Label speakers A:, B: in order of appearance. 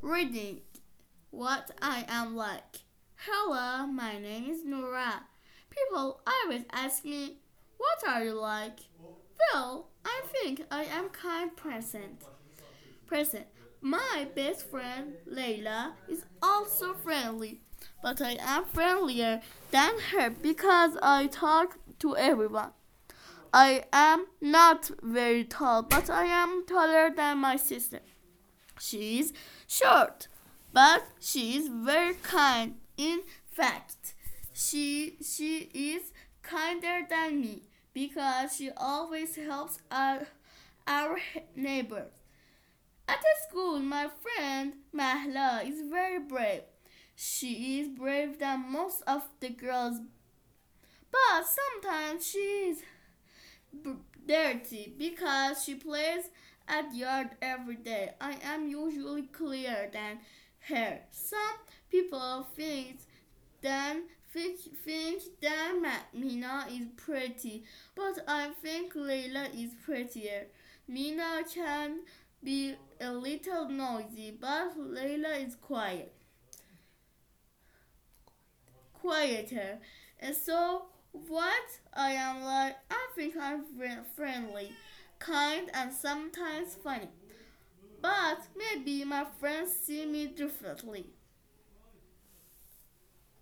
A: Reading what I am like. Hello, my name is Nora. People always ask me, what are you like? Well, I think I am kind present. My best friend Layla is also friendly, but I am friendlier than her because I talk to everyone. I am not very tall, but I am taller than my sister. She is short, but she is very kind. In fact, she is kinder than me because she always helps our neighbors. At school, my friend Mahla is very brave. She is brave than most of the girls, but sometimes she is dirty because she plays at yard every day. I am usually clearer than her. Some people think that Mina is pretty, but I think Layla is prettier. Mina can be a little noisy, but Layla is quieter. And so, what I am like, I think I'm friendly, kind, and sometimes funny. But maybe my friends see me differently.